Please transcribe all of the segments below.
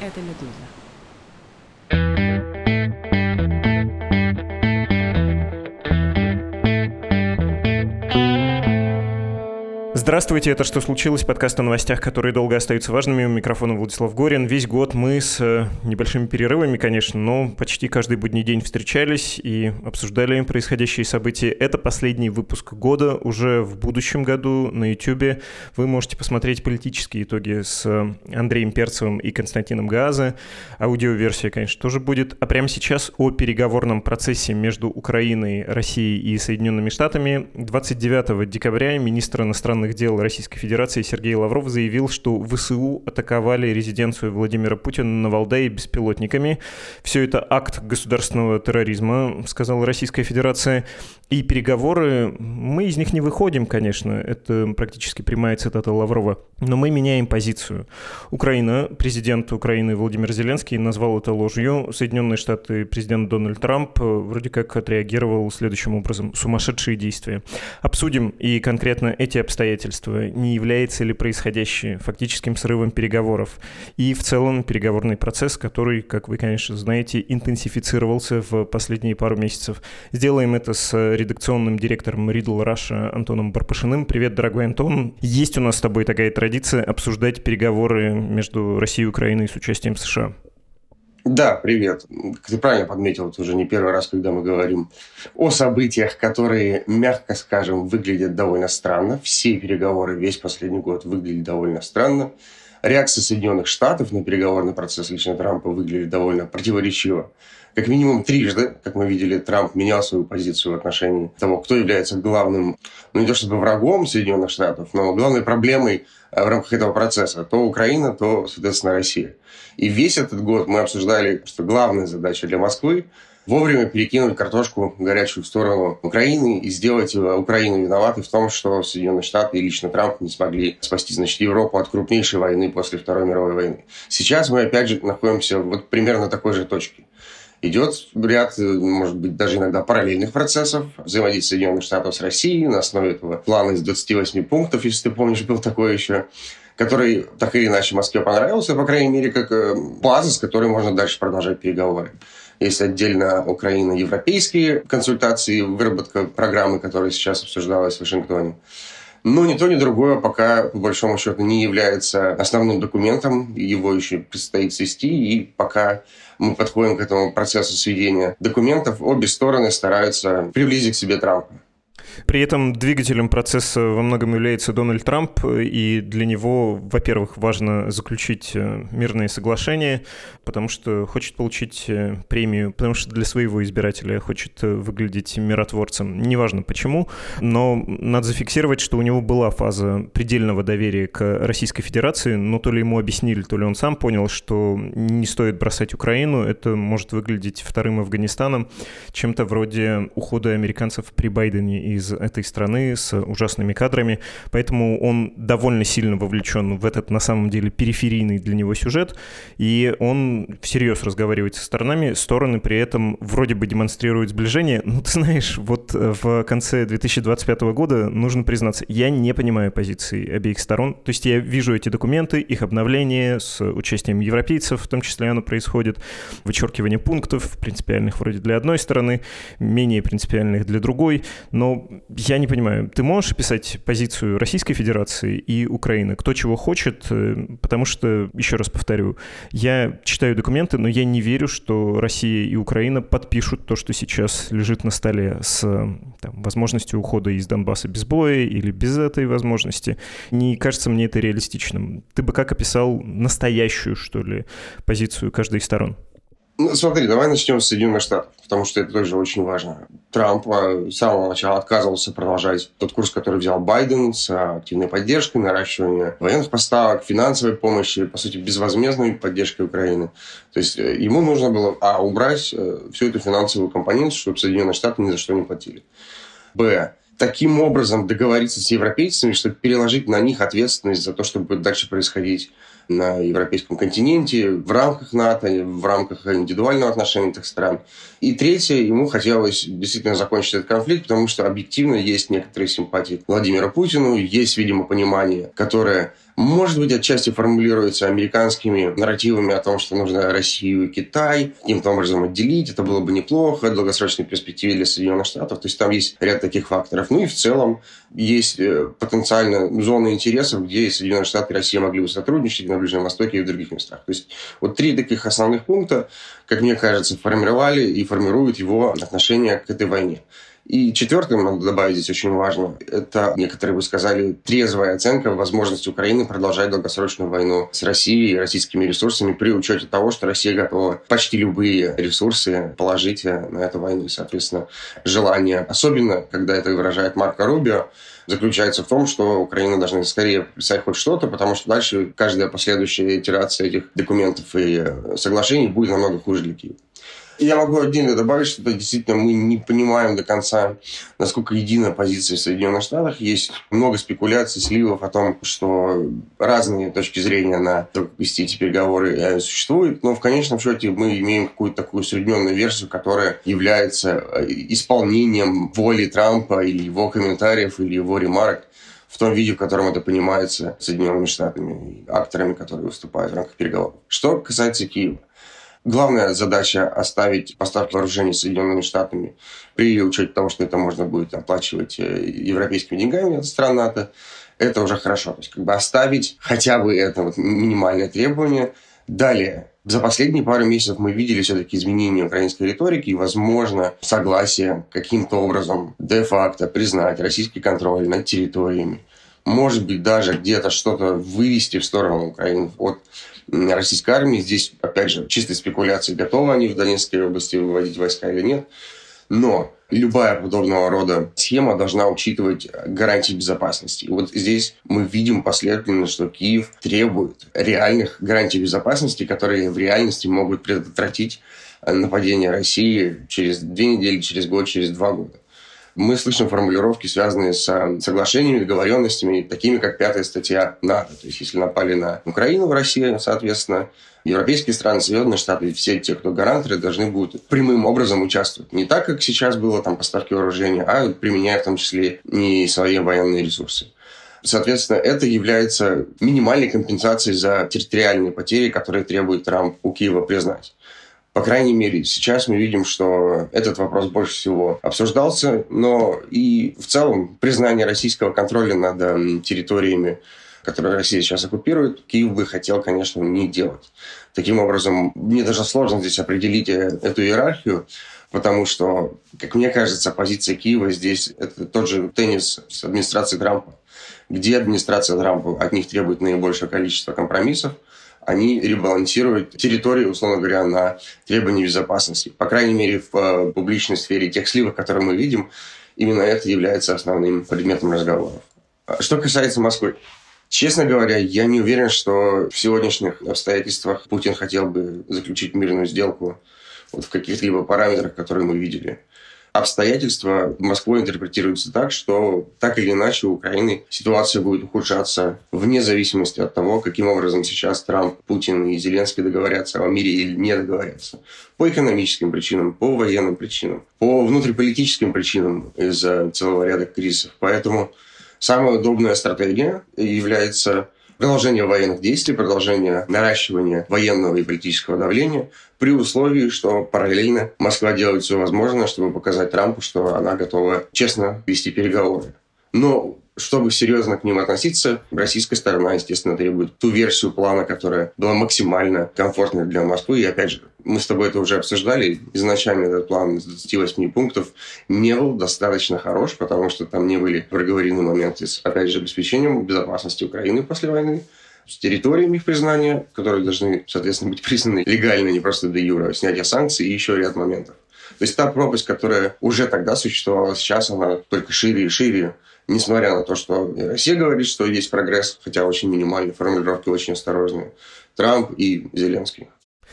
Это «Медуза». Здравствуйте, это «Что случилось?» Подкаст о новостях, которые долго остаются важными. У микрофона Владислав Горин. Весь год мы с небольшими перерывами, конечно, но почти каждый будний день встречались и обсуждали происходящие события. Это последний выпуск года. Уже в будущем году на YouTube вы можете посмотреть политические итоги с Андреем Перцевым и Константином Гааззе. Аудиоверсия, конечно, тоже будет. А прямо сейчас о переговорном процессе между Украиной, Россией и Соединенными Штатами. 29 декабря министр иностранных дел Российской Федерации Сергей Лавров заявил, что ВСУ атаковали резиденцию Владимира Путина на Валдае беспилотниками. Все это акт государственного терроризма, сказала Российская Федерация. И переговоры, мы из них не выходим, конечно, это практически прямая цитата Лаврова, но мы меняем позицию. Президент Украины Владимир Зеленский назвал это ложью. Соединенные Штаты, президент Дональд Трамп вроде как отреагировал следующим образом: сумасшедшие действия. Обсудим и конкретно эти обстоятельства, не является ли происходящее фактическим срывом переговоров и в целом переговорный процесс, который, как вы, конечно, знаете, интенсифицировался в последние пару месяцев. Сделаем это с редакционным директором Riddle Russia Антоном Барпашиным. Привет, дорогой Антон. Есть у нас с тобой такая традиция обсуждать переговоры между Россией и Украиной с участием США. Да, привет. Как ты правильно подметил, это уже не первый раз, когда мы говорим о событиях, которые, мягко скажем, выглядят довольно странно. Все переговоры весь последний год выглядели довольно странно. Реакция Соединенных Штатов на переговорный процесс лично Трампа выглядит довольно противоречиво. Как минимум трижды, как мы видели, Трамп менял свою позицию в отношении того, кто является главным, не то чтобы врагом Соединенных Штатов, но главной проблемой в рамках этого процесса. То Украина, то, соответственно, Россия. И весь этот год мы обсуждали, что главная задача для Москвы – вовремя перекинуть картошку горячую в сторону Украины и сделать Украину виноватой в том, что Соединенные Штаты и лично Трамп не смогли спасти, Европу от крупнейшей войны после Второй мировой войны. Сейчас мы, опять же, находимся вот примерно на такой же точке. Идет ряд, может быть, даже иногда параллельных процессов взаимодействия Соединенных Штатов с Россией на основе этого плана из 28 пунктов, если ты помнишь, был такой еще, который так или иначе Москве понравился, по крайней мере, как база, с которой можно дальше продолжать переговоры. Есть отдельно Украино-европейские консультации, выработка программы, которая сейчас обсуждалась в Вашингтоне. Но ни то, ни другое пока, по большому счету, не является основным документом. Его еще предстоит свести. И пока мы подходим к этому процессу сведения документов, обе стороны стараются приблизить к себе Трампа. При этом двигателем процесса во многом является Дональд Трамп, и для него, во-первых, важно заключить мирные соглашения, потому что хочет получить премию, потому что для своего избирателя хочет выглядеть миротворцем. Неважно почему, но надо зафиксировать, что у него была фаза предельного доверия к Российской Федерации, но то ли ему объяснили, то ли он сам понял, что не стоит бросать Украину, это может выглядеть вторым Афганистаном, чем-то вроде ухода американцев при Байдене из этой страны с ужасными кадрами, поэтому он довольно сильно вовлечен в этот, на самом деле, периферийный для него сюжет, и он всерьез разговаривает со сторонами, стороны при этом вроде бы демонстрируют сближение, но ты знаешь, вот в конце 2025 года, нужно признаться, я не понимаю позиции обеих сторон, то есть я вижу эти документы, их обновление с участием европейцев, в том числе оно происходит, вычеркивание пунктов, принципиальных вроде для одной стороны, менее принципиальных для другой, но я не понимаю, ты можешь описать позицию Российской Федерации и Украины? Кто чего хочет? Потому что, еще раз повторю, я читаю документы, но я не верю, что Россия и Украина подпишут то, что сейчас лежит на столе с возможностью ухода из Донбасса без боя или без этой возможности. Не кажется мне это реалистичным. Ты бы как описал настоящую, что ли, позицию каждой из сторон? Смотри, давай начнем с Соединенных Штатов, потому что это тоже очень важно. Трамп с самого начала отказывался продолжать тот курс, который взял Байден, с активной поддержкой, наращиванием военных поставок, финансовой помощи, по сути, безвозмездной поддержкой Украины. То есть ему нужно было, убрать всю эту финансовую компоненту, чтобы Соединенные Штаты ни за что не платили. таким образом договориться с европейцами, чтобы переложить на них ответственность за то, что будет дальше происходить на европейском континенте, в рамках НАТО, в рамках индивидуального отношения этих стран. И третье, ему хотелось действительно закончить этот конфликт, потому что объективно есть некоторые симпатии к Владимиру Путину, есть, видимо, понимание, которое, может быть, отчасти формулируется американскими нарративами о том, что нужно Россию и Китай каким-то образом отделить, это было бы неплохо в долгосрочной перспективе для Соединенных Штатов. То есть там есть ряд таких факторов. Ну и в целом есть потенциально зоны интересов, где Соединенные Штаты и Россия могли бы сотрудничать на Ближнем Востоке и в других местах. То есть вот 3 таких основных пункта, как мне кажется, формировали и формируют его отношение к этой войне. И четвертым, надо добавить здесь очень важно, это, некоторые бы сказали, трезвая оценка возможности Украины продолжать долгосрочную войну с Россией и российскими ресурсами при учете того, что Россия готова почти любые ресурсы положить на эту войну. И, соответственно, желание, особенно когда это выражает Марко Рубио, заключается в том, что Украина должна скорее писать хоть что-то, потому что дальше каждая последующая итерация этих документов и соглашений будет намного хуже для Киева. Я могу отдельно добавить, что действительно мы не понимаем до конца, насколько едина позиция в Соединенных Штатах. Есть много спекуляций, сливов о том, что разные точки зрения на то, как вести эти переговоры, существуют. Но в конечном счете мы имеем какую-то такую усредненную версию, которая является исполнением воли Трампа или его комментариев, или его ремарок в том виде, в котором это понимается Соединенными Штатами и акторами, которые выступают в рамках переговоров. Что касается Киева. Главная задача – оставить поставки вооружений Соединенными Штатами при учете того, что это можно будет оплачивать европейскими деньгами от стран НАТО. Это уже хорошо. То есть оставить хотя бы это минимальное требование. Далее. За последние пару месяцев мы видели все-таки изменения украинской риторики и, возможно, согласие каким-то образом де-факто признать российский контроль над территориями. Может быть, даже где-то что-то вывести в сторону Украины от российской армии. Здесь, опять же, чистые спекуляции, готовы они в Донецкой области выводить войска или нет. Но любая подобного рода схема должна учитывать гарантии безопасности. И вот здесь мы видим последовательно, что Киев требует реальных гарантий безопасности, которые в реальности могут предотвратить нападение России через 2 недели, через год, через 2 года. Мы слышим формулировки, связанные с соглашениями, договоренностями, такими как 5-я статья НАТО. То есть, если напали на Украину, в Россию, соответственно, европейские страны, Соединенные Штаты и все те, кто гарантеры, должны будут прямым образом участвовать. Не так, как сейчас было поставки вооружения, а применяя в том числе и свои военные ресурсы. Соответственно, это является минимальной компенсацией за территориальные потери, которые требует Трамп у Киева признать. По крайней мере, сейчас мы видим, что этот вопрос больше всего обсуждался, но и в целом признание российского контроля над территориями, которые Россия сейчас оккупирует, Киев бы хотел, конечно, не делать. Таким образом, мне даже сложно здесь определить эту иерархию, потому что, как мне кажется, позиция Киева здесь – это тот же теннис с администрацией Трампа, где администрация Трампа от них требует наибольшее количество компромиссов, они ребалансируют территорию, условно говоря, на требования безопасности. По крайней мере, в публичной сфере тех сливок, которые мы видим, именно это является основным предметом разговоров. Что касается Москвы. Честно говоря, я не уверен, что в сегодняшних обстоятельствах Путин хотел бы заключить мирную сделку в каких-либо параметрах, которые мы видели. Обстоятельства Москвой интерпретируются так, что так или иначе у Украины ситуация будет ухудшаться вне зависимости от того, каким образом сейчас Трамп, Путин и Зеленский договорятся о мире или не договорятся. По экономическим причинам, по военным причинам, по внутриполитическим причинам из-за целого ряда кризисов. Поэтому самая удобная стратегия является продолжение военных действий, продолжение наращивания военного и политического давления при условии, что параллельно Москва делает все возможное, чтобы показать Трампу, что она готова честно вести переговоры. Но чтобы серьезно к ним относиться, российская сторона, естественно, требует ту версию плана, которая была максимально комфортной для Москвы. И опять же, мы с тобой это уже обсуждали. Изначально этот план из 28 пунктов не был достаточно хорош, потому что там не были проговорены моменты с, опять же, обеспечением безопасности Украины после войны, с территориями их признания, которые должны, соответственно, быть признаны легально, не просто де юре, снятие санкций и еще ряд моментов. То есть та пропасть, которая уже тогда существовала, сейчас она только шире и шире, несмотря на то, что Россия говорит, что есть прогресс, хотя очень минимальный, формулировки очень осторожные, Трамп и Зеленский.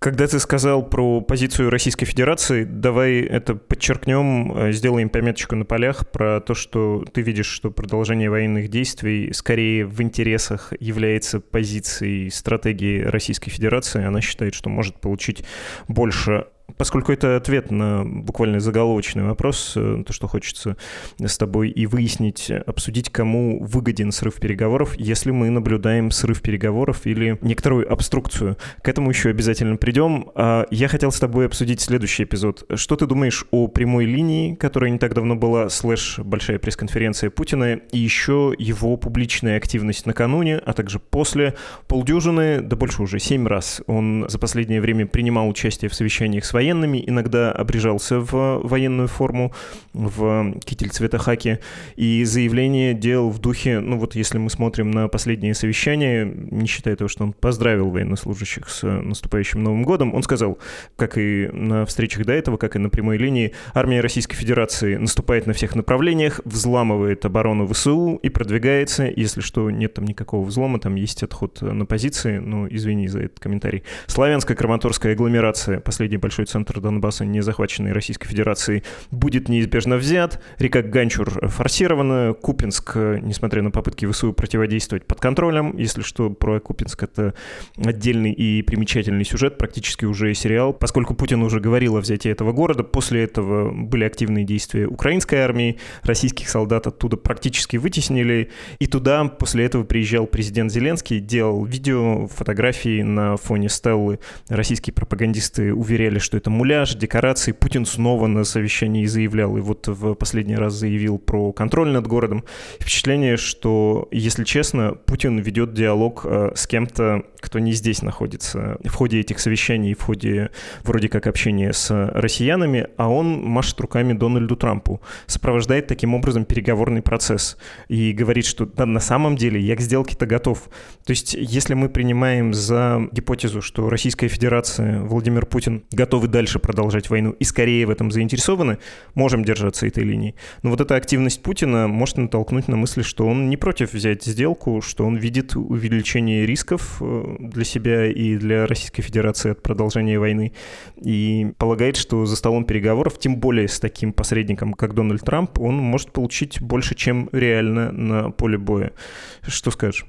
Когда ты сказал про позицию Российской Федерации, давай это подчеркнем, сделаем пометочку на полях про то, что ты видишь, что продолжение военных действий скорее в интересах является позицией стратегии Российской Федерации. Она считает, что может получить больше. Поскольку это ответ на буквально заголовочный вопрос, то, что хочется с тобой и выяснить, обсудить, кому выгоден срыв переговоров, если мы наблюдаем срыв переговоров или некоторую обструкцию. К этому еще обязательно придем. Я хотел с тобой обсудить следующий эпизод. Что ты думаешь о прямой линии, которая не так давно была, большая пресс-конференция Путина, и еще его публичная активность накануне, а также после полдюжины, да больше уже 7 раз он за последнее время принимал участие в совещаниях с военными, иногда обрежался в военную форму, в китель цвета хаки, и заявление делал в духе, если мы смотрим на последнее совещание, не считая того, что он поздравил военнослужащих с наступающим Новым годом, он сказал, как и на встречах до этого, как и на прямой линии, армия Российской Федерации наступает на всех направлениях, взламывает оборону ВСУ и продвигается, если что, нет там никакого взлома, там есть отход на позиции, извини за этот комментарий. Славянско-Краматорская агломерация, последний большой центр Донбасса, не захваченный Российской Федерацией, будет неизбежно взят. Река Ганчур форсирована. Купинск, несмотря на попытки ВСУ противодействовать, под контролем. Если что, про Купинск это отдельный и примечательный сюжет, практически уже сериал. Поскольку Путин уже говорил о взятии этого города, после этого были активные действия украинской армии, российских солдат оттуда практически вытеснили. И туда после этого приезжал президент Зеленский, делал видео, фотографии на фоне стеллы. Российские пропагандисты уверяли, что это муляж, декорации. Путин снова на совещании заявлял, и вот в последний раз заявил про контроль над городом. Впечатление, что, если честно, Путин ведет диалог с кем-то, кто не здесь находится в ходе этих совещаний, в ходе вроде как общения с россиянами, а он машет руками Дональду Трампу, сопровождает таким образом переговорный процесс и говорит, что да, на самом деле я к сделке-то готов. То есть, если мы принимаем за гипотезу, что Российская Федерация, Владимир Путин готовы дальше продолжать войну и скорее в этом заинтересованы, можем держаться этой линии. Но вот эта активность Путина может натолкнуть на мысль, что он не против взять сделку, что он видит увеличение рисков для себя и для Российской Федерации от продолжения войны и полагает, что за столом переговоров, тем более с таким посредником, как Дональд Трамп, он может получить больше, чем реально на поле боя. Что скажешь?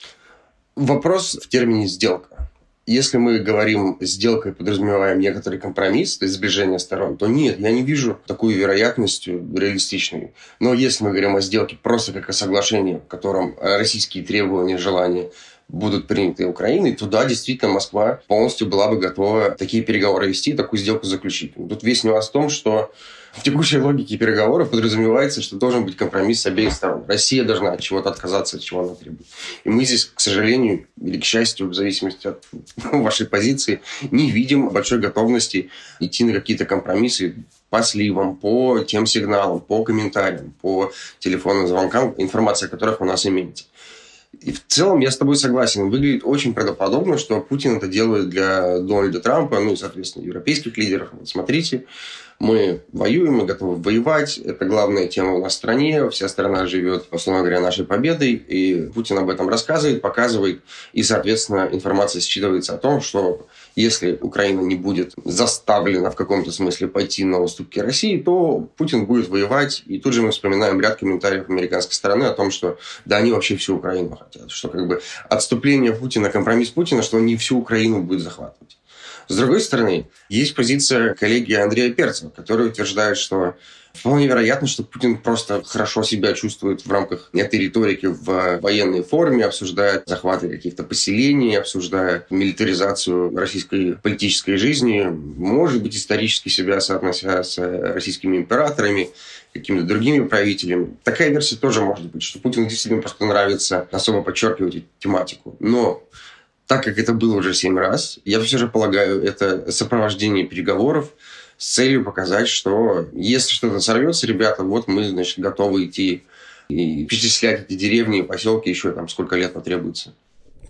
Вопрос в термине «сделка». Если мы говорим сделкой, подразумеваем некоторый компромисс, то есть сближение сторон, то нет, я не вижу такую вероятность реалистичной. Но если мы говорим о сделке просто как о соглашении, в котором российские требования, желания будут приняты Украиной, то да, действительно, Москва полностью была бы готова такие переговоры вести, такую сделку заключить. Тут весь нюанс в том, что в текущей логике переговоров подразумевается, что должен быть компромисс с обеих сторон. Россия должна от чего-то отказаться, от чего она требует. И мы здесь, к сожалению, или к счастью, в зависимости от вашей позиции, не видим большой готовности идти на какие-то компромиссы по сливам, по тем сигналам, по комментариям, по телефонным звонкам, информация о которых у нас имеется. И в целом я с тобой согласен. Выглядит очень правдоподобно, что Путин это делает для Дональда Трампа, и, соответственно, европейских лидеров. Вот смотрите, мы воюем, мы готовы воевать. Это главная тема у нас в стране. Вся страна живет, условно говоря, нашей победой. И Путин об этом рассказывает, показывает. И, соответственно, информация считывается о том, что если Украина не будет заставлена в каком-то смысле пойти на уступки России, то Путин будет воевать. И тут же мы вспоминаем ряд комментариев американской стороны о том, что да, они вообще всю Украину хотят. Что как бы отступление Путина, компромисс Путина, что он не всю Украину будет захватывать. С другой стороны, есть позиция коллеги Андрея Перцева, который утверждает, что вполне вероятно, что Путин просто хорошо себя чувствует в рамках этой риторики в военной форме, обсуждает захваты каких-то поселений, обсуждая милитаризацию российской политической жизни, может быть, исторически себя соотнося с российскими императорами, какими-то другими правителями. Такая версия тоже может быть, что Путину действительно просто нравится особо подчеркивать тематику. Но так как это было уже 7 раз, я все же полагаю, это сопровождение переговоров с целью показать, что если что-то сорвется, ребята, вот мы, значит, готовы идти и перечислять эти деревни и поселки еще там сколько лет потребуется.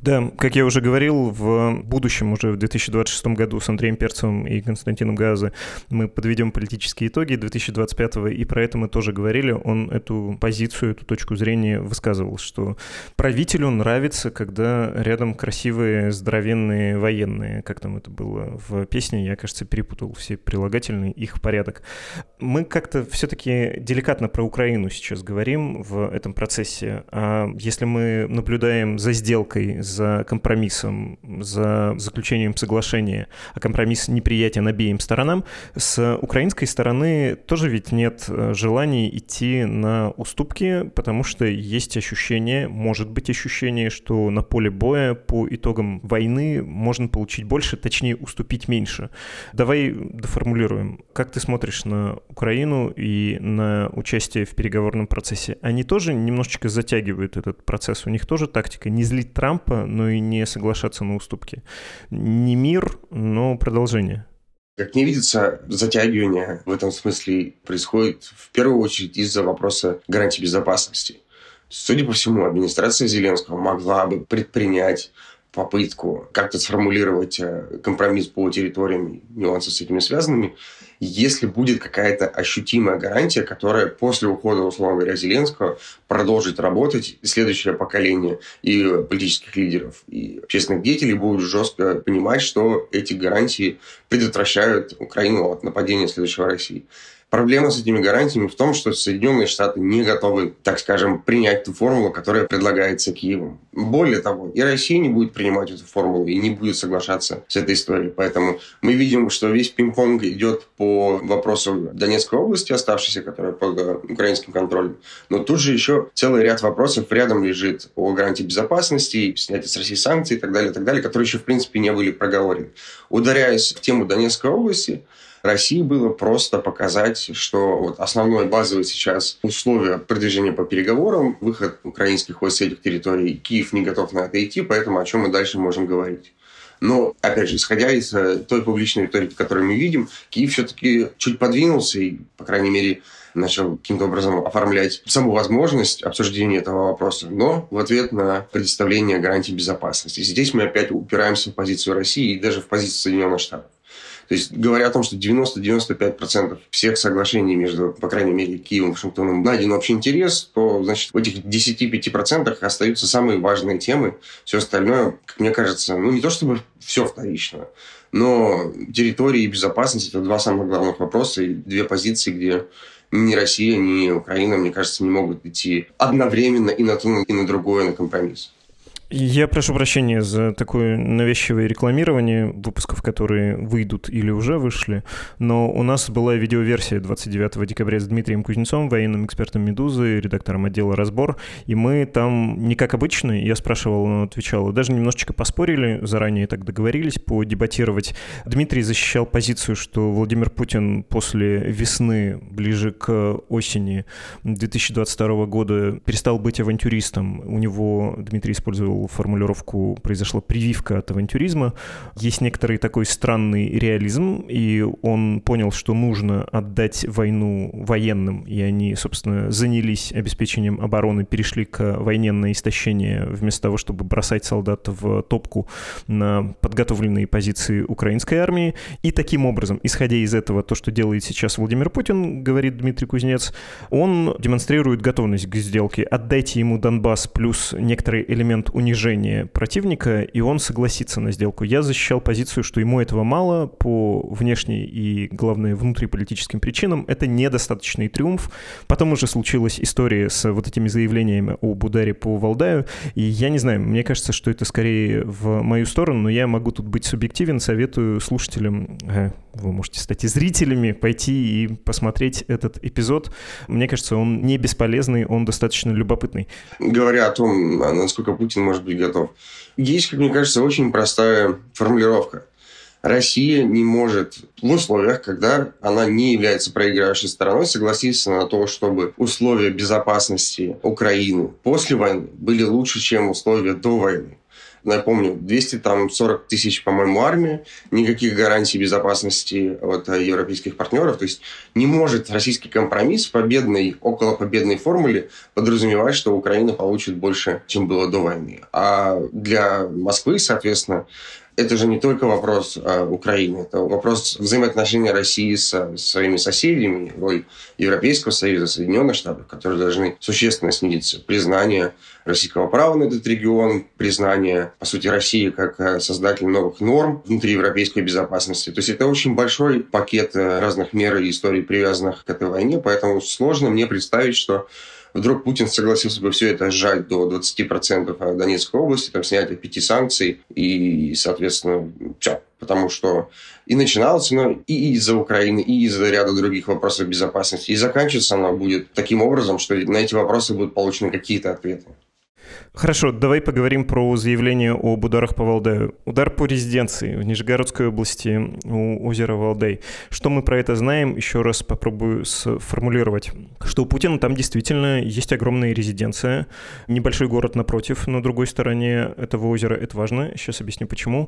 Да, как я уже говорил, в будущем, уже в 2026 году с Андреем Перцевым и Константином Газе мы подведем политические итоги 2025-го, и про это мы тоже говорили. Он эту позицию, эту точку зрения высказывал, что правителю нравится, когда рядом красивые, здоровенные военные. Как там это было в песне? Я, кажется, перепутал все прилагательные, их порядок. Мы как-то все-таки деликатно про Украину сейчас говорим в этом процессе. А если мы наблюдаем за сделкой, за компромиссом, за заключением соглашения, а компромисс неприятен обеим сторонам, с украинской стороны тоже ведь нет желания идти на уступки, потому что есть ощущение, может быть ощущение, что на поле боя по итогам войны можно получить больше, точнее уступить меньше. Давай доформулируем. Как ты смотришь на Украину и на участие в переговорном процессе? Они тоже немножечко затягивают этот процесс, у них тоже тактика не злить Трампа, но и не соглашаться на уступки. Не мир, но продолжение. Как мне видится, затягивание в этом смысле происходит в первую очередь из-за вопроса гарантий безопасности. Судя по всему, администрация Зеленского могла бы предпринять попытку как-то сформулировать компромисс по территориям, нюансы с этими связанными, если будет какая-то ощутимая гарантия, которая после ухода, условно говоря, Зеленского продолжит работать, и следующее поколение и политических лидеров, и общественных деятелей будут жестко понимать, что эти гарантии предотвращают Украину от нападения следующего России. Проблема с этими гарантиями в том, что Соединенные Штаты не готовы, так скажем, принять ту формулу, которая предлагается Киевом. Более того, и Россия не будет принимать эту формулу и не будет соглашаться с этой историей. Поэтому мы видим, что весь пинг-понг идет по вопросу Донецкой области, оставшейся, которая под украинским контролем. Но тут же еще целый ряд вопросов рядом лежит о гарантии безопасности, снятии с России санкций и так далее, которые еще, в принципе, не были проговорены. Ударяясь в тему Донецкой области, России было просто показать, что вот основное базовое сейчас условие продвижения по переговорам, выход украинских войск с этих территорий, Киев не готов на это идти, поэтому о чем мы дальше можем говорить. Но, опять же, исходя из той публичной риторики, которую мы видим, Киев все-таки чуть подвинулся и, по крайней мере, начал каким-то образом оформлять саму возможность обсуждения этого вопроса, но в ответ на предоставление гарантий безопасности. Здесь мы опять упираемся в позицию России и даже в позицию Соединенных Штатов. То есть, говоря о том, что 90-95% всех соглашений между, по крайней мере, Киевом и Вашингтоном найден общий интерес, то, значит, в этих 10-5% остаются самые важные темы. Все остальное, как мне кажется, не то чтобы все вторично, но территория и безопасность – это два самых главных вопроса и две позиции, где ни Россия, ни Украина, мне кажется, не могут идти одновременно и на то, и на другое, на компромисс. Я прошу прощения за такое навязчивое рекламирование выпусков, которые выйдут или уже вышли, но у нас была видеоверсия 29 декабря с Дмитрием Кузнецовым, военным экспертом «Медузы», редактором отдела «Разбор», и мы там, не как обычно, я спрашивал, он отвечал, даже немножечко поспорили, заранее так договорились подебатировать. Дмитрий защищал позицию, что Владимир Путин после весны, ближе к осени 2022 года перестал быть авантюристом. У него, Дмитрий использовал формулировку «произошла прививка от авантюризма». Есть некоторый такой странный реализм, и он понял, что нужно отдать войну военным, и они, собственно, занялись обеспечением обороны, перешли к войне на истощение, вместо того, чтобы бросать солдат в топку на подготовленные позиции украинской армии. И таким образом, исходя из этого, то, что делает сейчас Владимир Путин, говорит Дмитрий Кузнец, он демонстрирует готовность к сделке. Отдайте ему Донбасс плюс некоторый элемент унижения противника, и он согласится на сделку. Я защищал позицию, что ему этого мало по внешней и, главное, внутриполитическим причинам. Это недостаточный триумф. Потом уже случилась история с вот этими заявлениями об ударе по Валдаю, и я не знаю, мне кажется, что это скорее в мою сторону, но я могу тут быть субъективен, советую слушателям, вы можете стать и зрителями, пойти и посмотреть этот эпизод. Мне кажется, он не бесполезный, он достаточно любопытный. Говоря о том, насколько Путин может быть готов, есть, как мне кажется, очень простая формулировка. Россия не может в условиях, когда она не является проигравшей стороной, согласиться на то, чтобы условия безопасности Украины после войны были лучше, чем условия до войны. Напомню, 240 тысяч, по-моему, армия, никаких гарантий безопасности от европейских партнеров. То есть не может российский компромисс в победной, околопобедной формуле подразумевать, что Украина получит больше, чем было до войны. А для Москвы, соответственно, это же не только вопрос Украины, это вопрос взаимоотношений России со своими соседями, роль Европейского Союза, Соединенных Штатов, которые должны существенно снизиться. Признание российского права на этот регион, признание, по сути, России как создателя новых норм внутриевропейской безопасности. То есть это очень большой пакет разных мер и историй, привязанных к этой войне, поэтому сложно мне представить, что вдруг Путин согласился бы все это сжать до 20% Донецкой области, там снятие 5 санкций и, соответственно, все. Потому что и начиналось оно и из-за Украины, и из-за ряда других вопросов безопасности. И заканчиваться оно будет таким образом, что на эти вопросы будут получены какие-то ответы. Хорошо, давай поговорим про заявление об ударах по Валдаю. Удар по резиденции в Нижегородской области у озера Валдай. Что мы про это знаем? Еще раз попробую сформулировать. Что у Путина там действительно есть огромная резиденция, небольшой город напротив, на другой стороне этого озера. Это важно, сейчас объясню почему.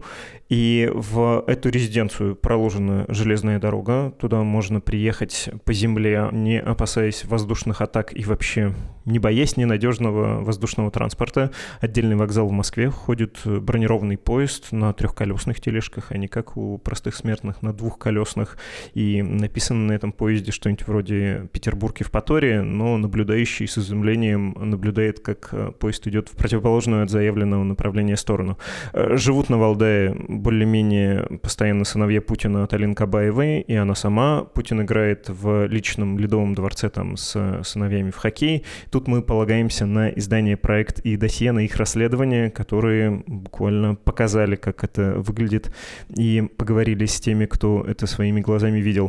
И в эту резиденцию проложена железная дорога. Туда можно приехать по земле, не опасаясь воздушных атак и вообще не боясь ненадежного воздушного транспорта. Отдельный вокзал в Москве, ходит бронированный поезд на 3-колесных тележках, а не как у простых смертных на 2-колесных. И написано на этом поезде что-нибудь вроде «Петербург Евпатория», но наблюдающий с изумлением наблюдает, как поезд идет в противоположную от заявленного направления сторону. Живут на Валдае более-менее постоянно сыновья Путина от Алины Кабаевой, и она сама. Путин играет в личном Ледовом дворце там с сыновьями в хоккей. Тут мы полагаемся на издание «Проект» и досье на их расследование, которые буквально показали, как это выглядит, и поговорили с теми, кто это своими глазами видел.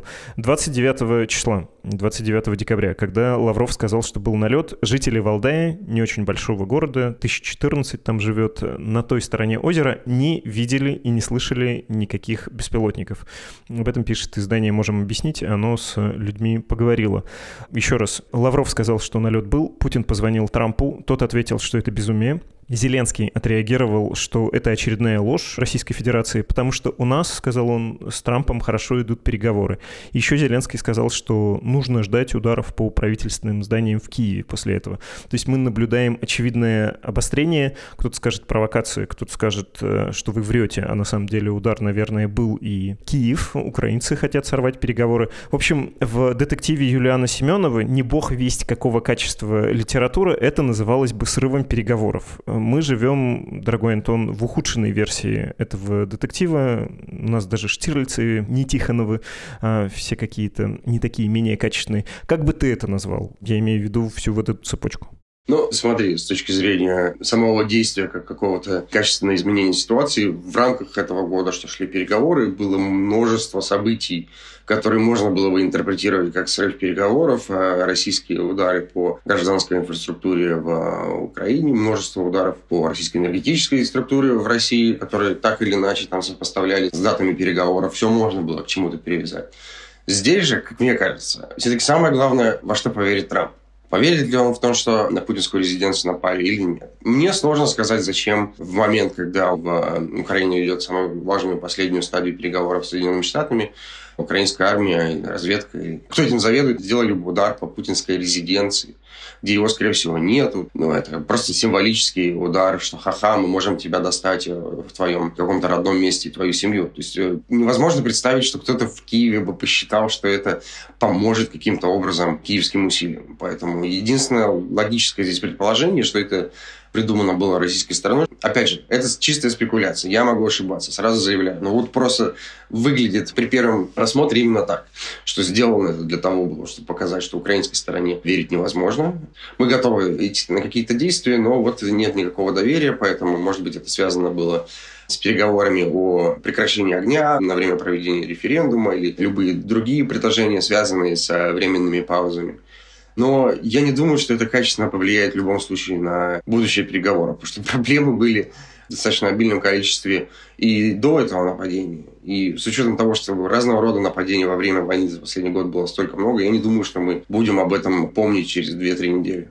29 числа, 29 декабря, когда Лавров сказал, что был налет, жители Валдая, не очень большого города, 1014 там живет, на той стороне озера, не видели и не слышали никаких беспилотников. Об этом пишет издание «Можем объяснить», оно с людьми поговорило. Еще раз, Лавров сказал, что налет был, Путин позвонил Трампу, тот ответил, что это безумие. Зеленский отреагировал, что это очередная ложь Российской Федерации, потому что у нас, сказал он, с Трампом хорошо идут переговоры. Еще Зеленский сказал, что нужно ждать ударов по правительственным зданиям в Киеве после этого. То есть мы наблюдаем очевидное обострение. Кто-то скажет провокация, кто-то скажет, что вы врете, а на самом деле удар, наверное, был и Киев. Украинцы хотят сорвать переговоры. В общем, в детективе Юлианы Семеновой, не бог весть какого качества литературы, это называлось бы срывом переговоров. Мы живем, дорогой Антон, в ухудшенной версии этого детектива. У нас даже Штирлицы, не Тихоновы, а все какие-то не такие, менее качественные. Как бы ты это назвал? Я имею в виду всю вот эту цепочку. Ну, смотри, с точки зрения самого действия, как какого-то качественного изменения ситуации, в рамках этого года, что шли переговоры, было множество событий, которые можно было бы интерпретировать как срыв переговоров, российские удары по гражданской инфраструктуре в Украине, множество ударов по российской энергетической структуре в России, которые так или иначе там сопоставляли с датами переговоров. Все можно было к чему-то привязать. Здесь же, как мне кажется, все-таки самое главное, во что поверит Трамп. Поверит ли он в том, что на путинскую резиденцию напали или нет? Мне сложно сказать, зачем в момент, когда в Украине идет самую важную последнюю стадию переговоров с Соединенными Штатами, украинская армия, разведка, кто этим заведует, сделали бы удар по путинской резиденции, где его, скорее всего, нету. Ну, это просто символический удар, что ха-ха, мы можем тебя достать в твоем каком-то родном месте, твою семью. То есть невозможно представить, что кто-то в Киеве бы посчитал, что это поможет каким-то образом киевским усилиям. Поэтому единственное логическое здесь предположение, что это придумано было российской стороной. Опять же, это чистая спекуляция. Я могу ошибаться, сразу заявляю. Но вот просто выглядит при первом просмотре именно так, что сделано это для того было, чтобы показать, что украинской стороне верить невозможно. Мы готовы идти на какие-то действия, но вот нет никакого доверия, поэтому, может быть, это связано было с переговорами о прекращении огня на время проведения референдума или любые другие предложения, связанные с временными паузами. Но я не думаю, что это качественно повлияет в любом случае на будущие переговоры, потому что проблемы были в достаточно обильном количестве и до этого нападения. И с учетом того, что разного рода нападений во время войны за последний год было столько много, я не думаю, что мы будем об этом помнить через 2-3 недели.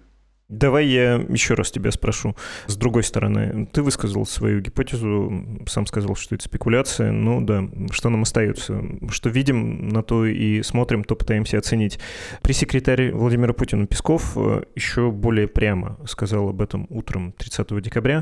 Давай я еще раз тебя спрошу. С другой стороны, ты высказал свою гипотезу, сам сказал, что это спекуляция. Ну да, что нам остается? Что видим, на то и смотрим, то пытаемся оценить. Пресс-секретарь Владимира Путина Песков еще более прямо сказал об этом утром 30 декабря,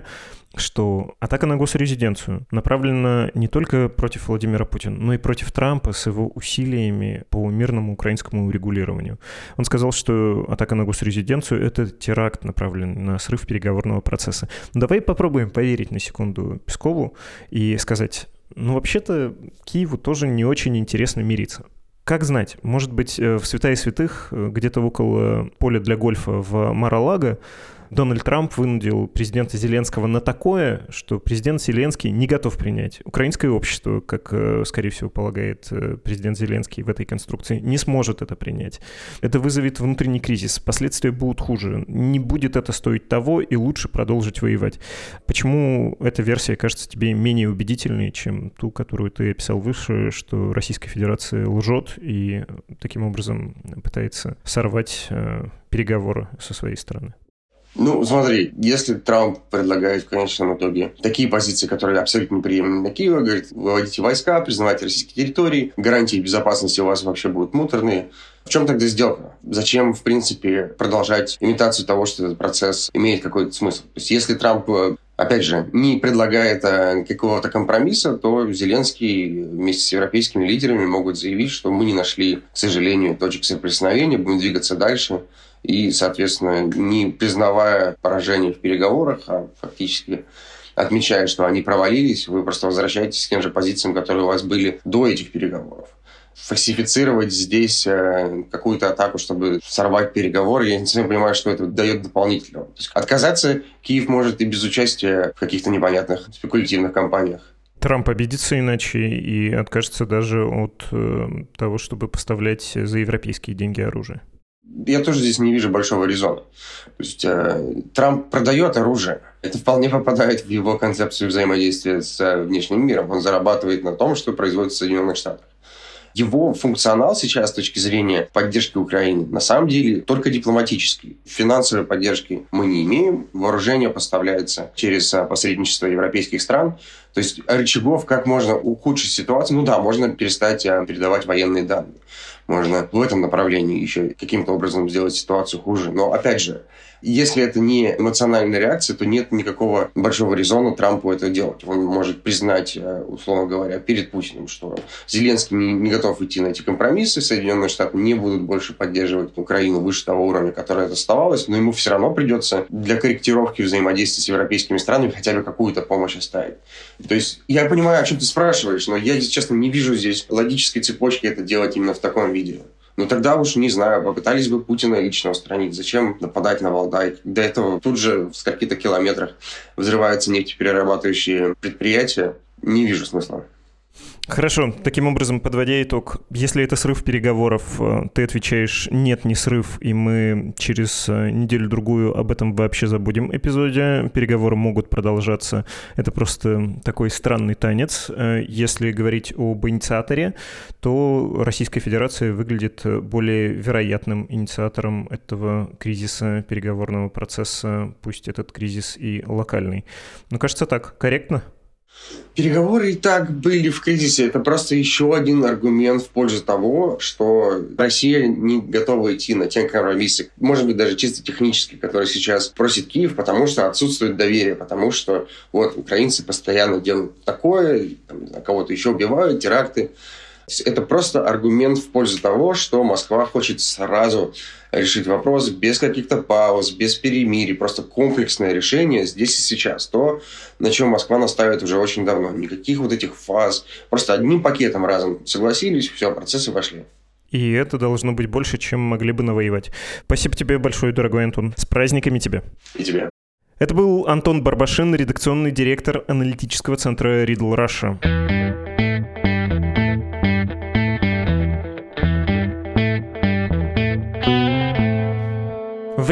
что атака на госрезиденцию направлена не только против Владимира Путина, но и против Трампа с его усилиями по мирному украинскому урегулированию. Он сказал, что атака на госрезиденцию — это теракт, направленный на срыв переговорного процесса. Давай попробуем поверить на секунду Пескову и сказать, вообще-то Киеву тоже не очень интересно мириться. Как знать, может быть, в святая святых, где-то около поля для гольфа в Мар-а-Лаго, Дональд Трамп вынудил президента Зеленского на такое, что президент Зеленский не готов принять. Украинское общество, как, скорее всего, полагает президент Зеленский в этой конструкции, не сможет это принять. Это вызовет внутренний кризис, последствия будут хуже. Не будет это стоить того, и лучше продолжить воевать. Почему эта версия кажется тебе менее убедительной, чем ту, которую ты описал выше, что Российская Федерация лжет и таким образом пытается сорвать переговоры со своей стороны? Смотри, если Трамп предлагает в конечном итоге такие позиции, которые абсолютно неприемлемы для Киева, говорит, выводите войска, признавайте российские территории, гарантии безопасности у вас вообще будут муторные. В чем тогда сделка? Зачем, в принципе, продолжать имитацию того, что этот процесс имеет какой-то смысл? То есть, если Трамп, опять же, не предлагает какого-то компромисса, то Зеленский вместе с европейскими лидерами могут заявить, что мы не нашли, к сожалению, точек соприкосновения, будем двигаться дальше. И, соответственно, не признавая поражение в переговорах, а фактически отмечая, что они провалились, вы просто возвращаетесь к тем же позициям, которые у вас были до этих переговоров. Фальсифицировать здесь какую-то атаку, чтобы сорвать переговоры, я не совсем понимаю, что это дает дополнительного. То есть отказаться Киев может и без участия в каких-то непонятных спекулятивных кампаниях. Трамп обидится иначе и откажется даже от того, чтобы поставлять за европейские деньги оружие. Я тоже здесь не вижу большого резона. То есть Трамп продает оружие. Это вполне попадает в его концепцию взаимодействия с внешним миром. Он зарабатывает на том, что производится в Соединенных Штатах. Его функционал сейчас с точки зрения поддержки Украины на самом деле только дипломатический. Финансовой поддержки мы не имеем. Вооружение поставляется через посредничество европейских стран. То есть рычагов, как можно ухудшить ситуацию, можно перестать передавать военные данные. Можно в этом направлении еще каким-то образом сделать ситуацию хуже. Но, опять же, если это не эмоциональная реакция, то нет никакого большого резона Трампу это делать. Он может признать, условно говоря, перед Путиным, что Зеленский не готов идти на эти компромиссы, Соединенные Штаты не будут больше поддерживать Украину выше того уровня, который это оставалось, но ему все равно придется для корректировки взаимодействия с европейскими странами хотя бы какую-то помощь оставить. То есть я понимаю, о чем ты спрашиваешь, но я, если честно, не вижу здесь логической цепочки это делать именно в таком виде. Тогда уж, не знаю, попытались бы Путина лично устранить. Зачем нападать на Валдай? До этого тут же в скольких-то километрах взрываются нефтеперерабатывающие предприятия. Не вижу смысла. Хорошо. Таким образом, подводя итог, если это срыв переговоров, ты отвечаешь «нет, не срыв», и мы через неделю-другую об этом вообще забудем эпизоде. Переговоры могут продолжаться. Это просто такой странный танец. Если говорить об инициаторе, то Российская Федерация выглядит более вероятным инициатором этого кризиса, переговорного процесса, пусть этот кризис и локальный. Кажется, так. Корректно? Переговоры и так были в кризисе. Это просто еще один аргумент в пользу того, что Россия не готова идти на те компромиссы, может быть, даже чисто технически, которые сейчас просит Киев, потому что отсутствует доверие, потому что украинцы постоянно делают такое, кого-то еще убивают, теракты. Это просто аргумент в пользу того, что Москва хочет сразу решить вопрос без каких-то пауз, без перемирий, просто комплексное решение здесь и сейчас. То, на чем Москва настаивает уже очень давно. Никаких этих фаз. Просто одним пакетом разом согласились, все, процессы пошли. И это должно быть больше, чем могли бы навоевать. Спасибо тебе большое, дорогой Антон. С праздниками тебя. И тебя. Это был Антон Барбашин, редакционный директор аналитического центра Riddle Russia. В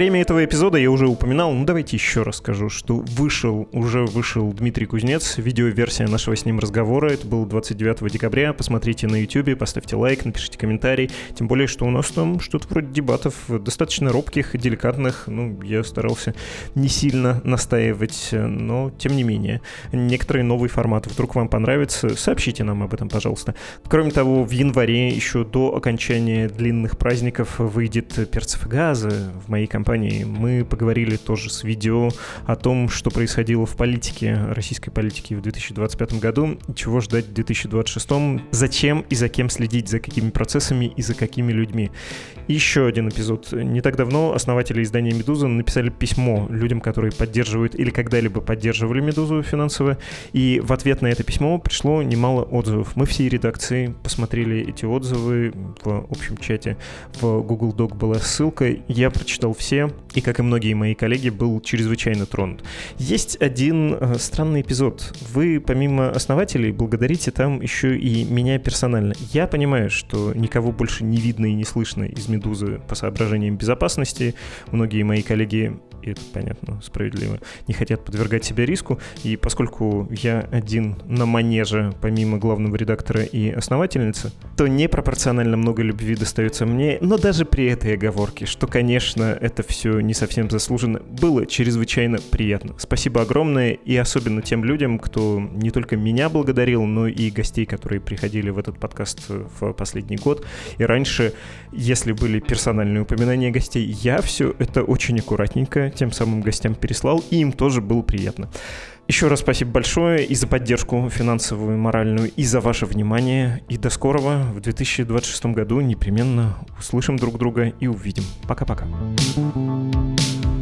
время этого эпизода я уже упоминал, давайте еще раз скажу, что уже вышел Дмитрий Кузнец, видеоверсия нашего с ним разговора, это было 29 декабря, посмотрите на YouTube, поставьте лайк, напишите комментарий, тем более, что у нас там что-то вроде дебатов, достаточно робких, деликатных, я старался не сильно настаивать, но тем не менее, некоторые новые форматы вдруг вам понравятся, сообщите нам об этом, пожалуйста. Кроме того, в январе, еще до окончания длинных праздников, выйдет «Перцев и газы» в моей компании. Мы поговорили тоже с видео о том, что происходило в политике, российской политике в 2025 году, чего ждать в 2026, зачем и за кем следить, за какими процессами и за какими людьми. И еще один эпизод. Не так давно основатели издания «Медуза» написали письмо людям, которые поддерживают или когда-либо поддерживали «Медузу» финансово, и в ответ на это письмо пришло немало отзывов. Мы всей редакции посмотрели эти отзывы в общем чате, в Google Doc была ссылка, я прочитал все, и, как и многие мои коллеги, был чрезвычайно тронут. Есть один странный эпизод. Вы, помимо основателей, благодарите там еще и меня персонально. Я понимаю, что никого больше не видно и не слышно из «Медузы» по соображениям безопасности. Многие мои коллеги, и это понятно, справедливо, не хотят подвергать себя риску, и поскольку я один на манеже, помимо главного редактора и основательницы, то непропорционально много любви достается мне, но даже при этой оговорке, что, конечно, это все не совсем заслуженно, было чрезвычайно приятно. Спасибо огромное, и особенно тем людям, кто не только меня благодарил, но и гостей, которые приходили в этот подкаст в последний год. И раньше, если были персональные упоминания гостей, я все это очень аккуратненько тем самым гостям переслал, и им тоже было приятно. Еще раз спасибо большое и за поддержку финансовую, моральную, и за ваше внимание. И до скорого. В 2026 году непременно услышим друг друга и увидим. Пока-пока.